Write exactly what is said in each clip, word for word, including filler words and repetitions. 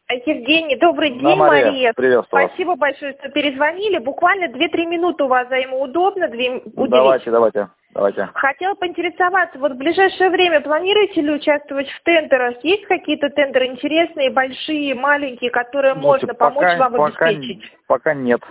Евгений, добрый Да, день, Мария. Мария. Приветствую вас. Спасибо большое, что перезвонили. Буквально две-три минуты у вас взаимоудобно две... уделить. Давайте, давайте, давайте. Хотела поинтересоваться, вот в ближайшее время планируете ли участвовать в тендерах? Есть какие-то тендеры интересные, большие, маленькие, которые Слушайте, можно помочь пока, вам пока, обеспечить? Пока нет.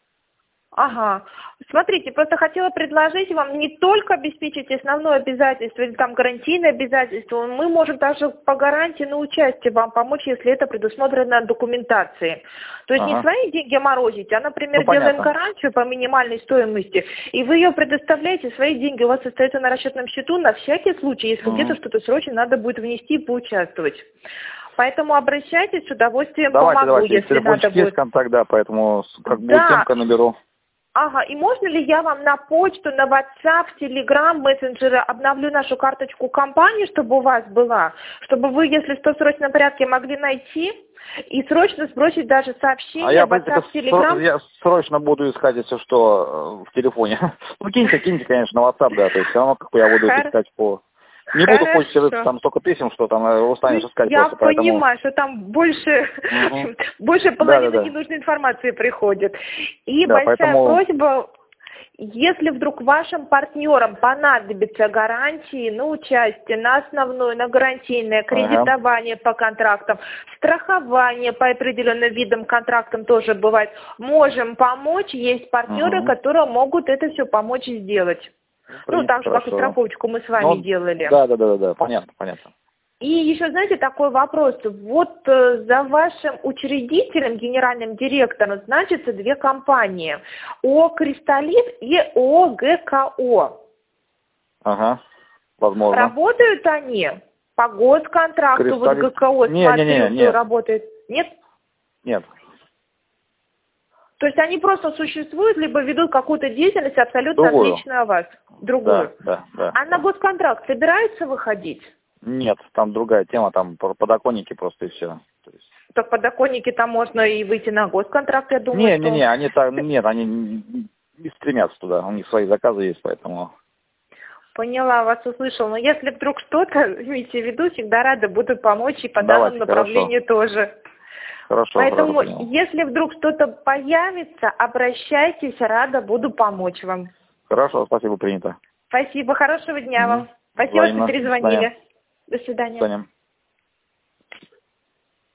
Ага. Смотрите, просто хотела предложить вам не только обеспечить основное обязательство или там гарантийное обязательство, мы можем также по гарантии на участие вам помочь, если это предусмотрено документацией. То есть Ага. не свои деньги морозить, а, например, Ну, делаем понятно. гарантию по минимальной стоимости, и вы ее предоставляете, свои деньги у вас остаются на расчетном счету на всякий случай, если Угу. где-то что-то срочно надо будет внести и поучаствовать. Поэтому обращайтесь, с удовольствием Давайте, помогу, давайте. если надо Телефончик есть будет. контакт, да, поэтому как будет Да. темка наберу. Ага, и можно ли я вам на почту, на WhatsApp, Telegram, мессенджеры обновлю нашу карточку компании, чтобы у вас была, чтобы вы, если что, в срочном порядке могли найти и срочно сбросить даже сообщение А я, в в принципе, WhatsApp, Telegram? сро- я срочно буду искать, если что, э, в телефоне. Ну, киньте, киньте, конечно, на WhatsApp, да, то есть все равно как бы я буду Хор- искать по... Не буду Хорошо. почте, там столько писем, что там э, устанешь искать Я просто, поэтому... понимаю, что там больше, Мгм. больше Да, половины да, да. ненужной информации приходит. И Да, большая поэтому... просьба, если вдруг вашим партнерам понадобятся гарантии на участие, на основное, на гарантийное, Ага. кредитование по контрактам, страхование по определенным видам контрактам тоже бывает, можем помочь, есть партнеры, Угу. которые могут это все помочь сделать. В Ну, принципе, так же, как и хорошо. страховочку мы с вами Ну, делали. да, да, да, да, да, понятно, понятно. И еще, знаете, такой вопрос. Вот э, за вашим учредителем, генеральным директором, значится две компании. ООО «Кристаллит» и ООО «ГКО». Ага, возможно. Работают они по госконтракту? Вот Кристаллит. ГКО, Не, смотрю, не, не, что нет, работает. Нет? нет. То есть они просто существуют, либо ведут какую-то деятельность абсолютно Другую. отличную от вас? Другую. Да, да, да. А на да. госконтракт собираются выходить? Нет, там другая тема, там про подоконники просто и все. То есть... Так подоконники там можно и выйти на госконтракт, я думаю, Не, что... не, не, они там, нет, они не не стремятся туда, у них свои заказы есть, поэтому... Поняла, вас услышал. Но если вдруг что-то, имейте в виду, всегда рада буду помочь и по Давайте, данному направлению хорошо. тоже. Хорошо, Поэтому, хорошо, понял. если вдруг что-то появится, обращайтесь, рада буду помочь вам. Хорошо, спасибо, принято. Спасибо, хорошего дня Мгм. вам. Спасибо, что Взаимно. До свидания. перезвонили. До До свидания. свидания.